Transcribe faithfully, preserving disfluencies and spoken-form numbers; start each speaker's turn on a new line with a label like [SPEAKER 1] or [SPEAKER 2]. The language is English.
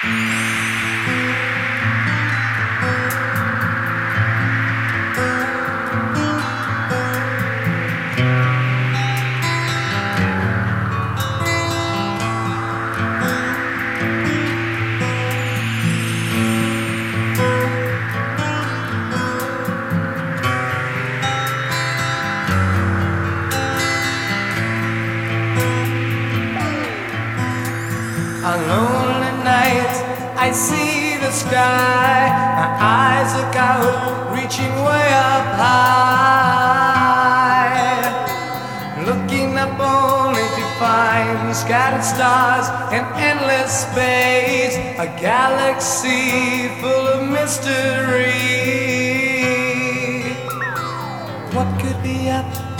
[SPEAKER 1] On lonely nights, I see the sky. My eyes look out, reaching way up high. Looking up only to find scattered stars in endless space. A galaxy full of mystery. What could be up